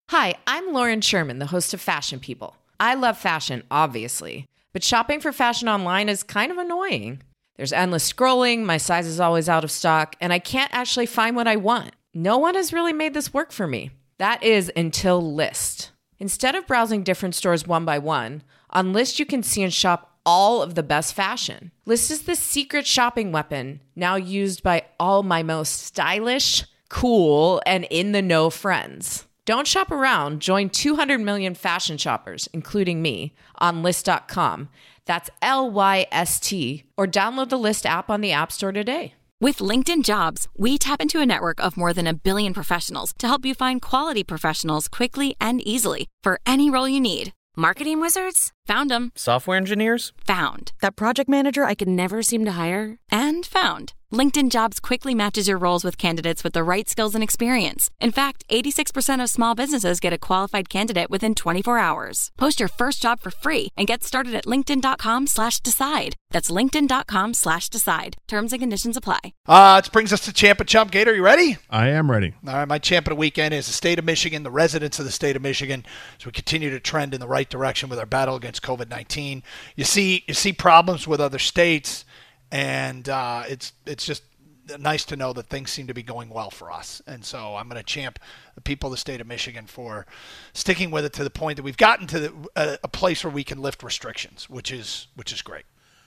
Hi, I'm Lauren Sherman, the host of Fashion People. I love fashion, obviously, but shopping for fashion online is kind of annoying. There's endless scrolling, my size is always out of stock, and I can't actually find what I want. No one has really made this work for me. That is until Lyst. Instead of browsing different stores one by one, on Lyst you can see and shop all of the best fashion. Lyst is the secret shopping weapon, now used by all my most stylish, cool, and in-the-know friends. Don't shop around. Join 200 million fashion shoppers, including me, on Lyst.com. That's Lyst, or download the Lyst app on the App Store today. With LinkedIn Jobs, we tap into a network of more than a billion professionals to help you find quality professionals quickly and easily for any role you need. Marketing wizards? Found them. Software engineers? Found. That project manager I could never seem to hire? And found. LinkedIn Jobs quickly matches your roles with candidates with the right skills and experience. In fact, 86% of small businesses get a qualified candidate within 24 hours. Post your first job for free and get started at linkedin.com/decide. That's linkedin.com/decide. Terms and conditions apply. It brings us to Champ and Chump. Gator, you ready? I am ready. All right, my champ of the weekend is the state of Michigan, the residents of the state of Michigan, as we continue to trend in the right direction with our battle against COVID-19. You see problems with other states, and it's just nice to know that things seem to be going well for us. And so I'm going to champ the people of the state of Michigan for sticking with it to the point that we've gotten to a place where we can lift restrictions, which is great.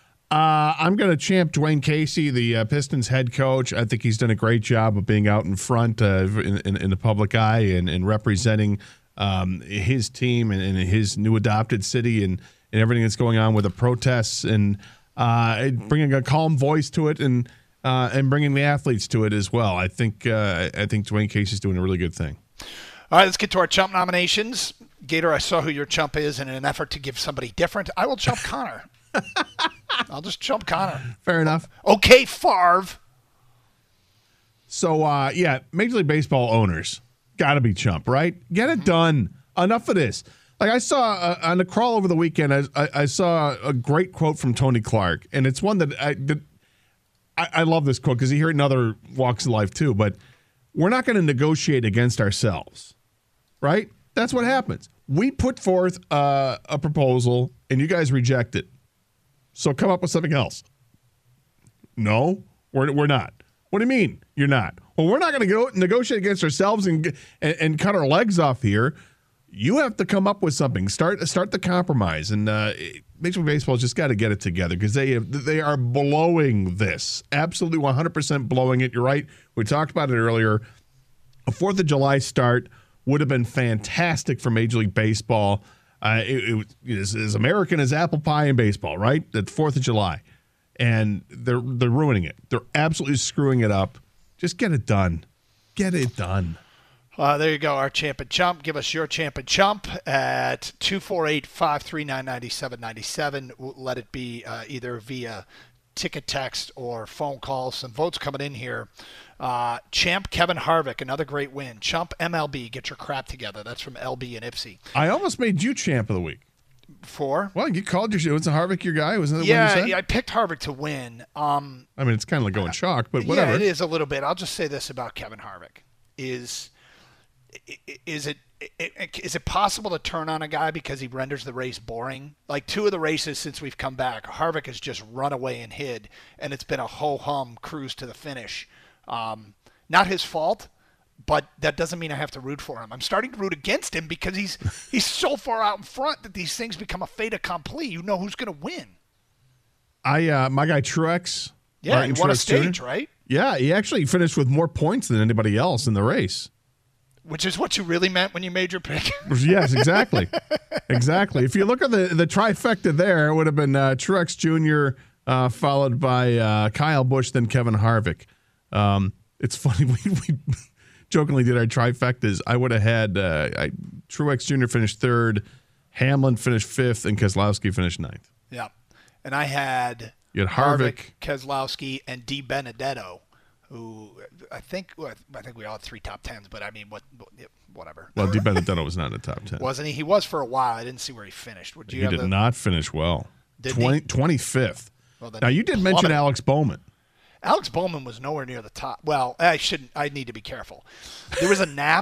I'm going to champ Dwayne Casey, the Pistons head coach. I think he's done a great job of being out in front in the public eye and representing his team and his new adopted city and everything that's going on with the protests and bringing a calm voice to it and bringing the athletes to it as well. I think Dwayne Casey's doing a really good thing. All right, let's get to our chump nominations. Gator, I saw who your chump is, and in an effort to give somebody different, I will chump Connor. I'll just chump Connor. Fair enough. Okay, Favre. So, Major League Baseball owners, got to be chump, right? Get it done. Enough of this. Like I saw on the crawl over the weekend, I saw a great quote from Tony Clark, and it's one that I love this quote because you hear it in other walks of life too, but we're not going to negotiate against ourselves, right? That's what happens. We put forth a proposal, and you guys reject it. So come up with something else. No, we're not. What do you mean you're not? Well, we're not going to go negotiate against ourselves and cut our legs off here. You have to come up with something. Start the compromise. And Major League Baseball's just got to get it together because they are blowing this. Absolutely 100% blowing it. You're right. We talked about it earlier. A 4th of July start would have been fantastic for Major League Baseball. It was as American as apple pie in baseball, right? The 4th of July. And they're ruining it. They're absolutely screwing it up. Just get it done. Get it done. There you go, our champ and chump. Give us your champ and chump at 248-539-9797. Let it be either via ticket text or phone call. Some votes coming in here. Champ Kevin Harvick, another great win. Chump MLB, get your crap together. That's from LB and Ipsy. I almost made you champ of the week. For? Well, you called your was Harvick your guy? Wasn't that what you said? Yeah, I picked Harvick to win. I mean, it's kind of like going chalk, but whatever. Yeah, it is a little bit. I'll just say this about Kevin Harvick. Is it possible to turn on a guy because he renders the race boring? Like 2 of the races since we've come back, Harvick has just run away and hid, and it's been a ho-hum cruise to the finish. Not his fault, but that doesn't mean I have to root for him. I'm starting to root against him because he's so far out in front that these things become a fait accompli. You know who's going to win. My guy Truex. Yeah, Martin he won Truex a stage, Jr. right? Yeah, he actually finished with more points than anybody else in the race. Which is what you really meant when you made your pick. Yes, exactly. Exactly. If you look at the trifecta there, it would have been Truex Jr. Followed by Kyle Busch, then Kevin Harvick. It's funny, we jokingly did our trifectas. I would have had Truex Jr. finished 3rd, Hamlin finished 5th, and Keselowski finished 9th. Yeah. And I had you had Harvick, Keselowski, and Di Benedetto, who I think we all had 3 top 10s, but I mean, whatever. Well, Di Benedetto was not in the top 10. Wasn't he? He was for a while. I didn't see where he finished. He did not finish well. 25th. Well, now, you did mention Alex Bowman. Alex Bowman was nowhere near the top. Well, I need to be careful. There was a nap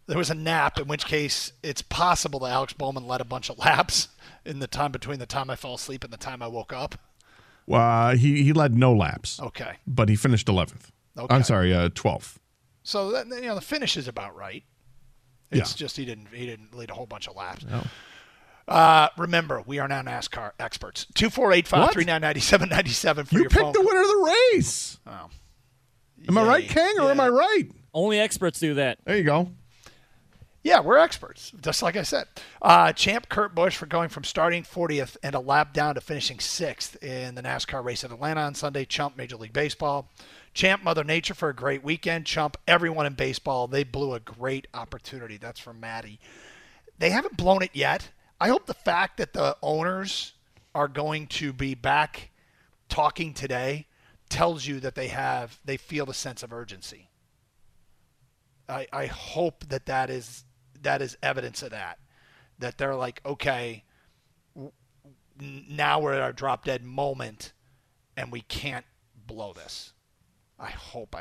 There was a nap, in which case it's possible that Alex Bowman led a bunch of laps in the time between the time I fell asleep and the time I woke up. He led no laps. Okay. But he finished 11th. Okay. I'm sorry, 12th. So that, the finish is about right. It's just he didn't lead a whole bunch of laps. No. Remember, we are now NASCAR experts. 248-539-9797 for you your phone. You picked the winner of the race. Oh. Am I right, King, or am I right? Only experts do that. There you go. Yeah, we're experts, just like I said. Champ Kurt Busch for going from starting 40th and a lap down to finishing 6th in the NASCAR race at Atlanta on Sunday. Chump Major League Baseball. Champ Mother Nature for a great weekend. Chump everyone in baseball. They blew a great opportunity. That's from Maddie. They haven't blown it yet. I hope the fact that the owners are going to be back talking today tells you that they feel the sense of urgency. I hope that is evidence of that they're like, okay, now we're at our drop dead moment and we can't blow this. I hope.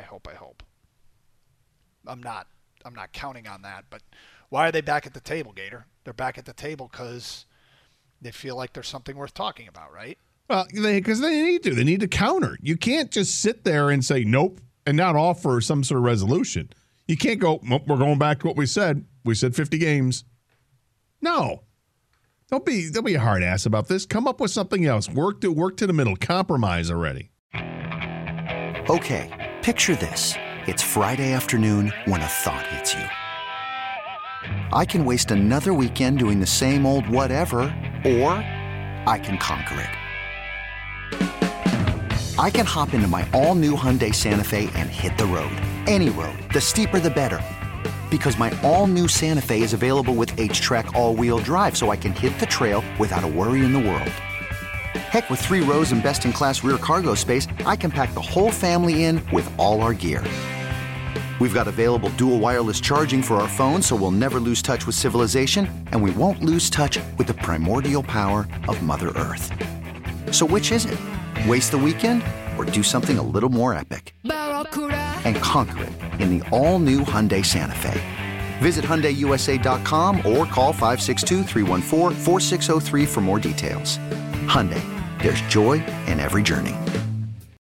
I'm not counting on that, but why are they back at the table, Gator? They're back at the table because they feel like there's something worth talking about, right? Well, because they need to. They need to counter. You can't just sit there and say nope and not offer some sort of resolution. You can't go, we're going back to what we said. We said 50 games. No. Don't be a hard ass about this. Come up with something else. Work to the middle. Compromise already. Okay, picture this. It's Friday afternoon when a thought hits you. I can waste another weekend doing the same old whatever, or I can conquer it. I can hop into my all-new Hyundai Santa Fe and hit the road. Any road. The steeper, the better. Because my all-new Santa Fe is available with H-Track all-wheel drive, so I can hit the trail without a worry in the world. Heck, with 3 rows and best-in-class rear cargo space, I can pack the whole family in with all our gear. We've got available dual wireless charging for our phones, so we'll never lose touch with civilization, and we won't lose touch with the primordial power of Mother Earth. So which is it? Waste the weekend or do something a little more epic? And conquer it in the all-new Hyundai Santa Fe. Visit HyundaiUSA.com or call 562-314-4603 for more details. Hyundai, there's joy in every journey.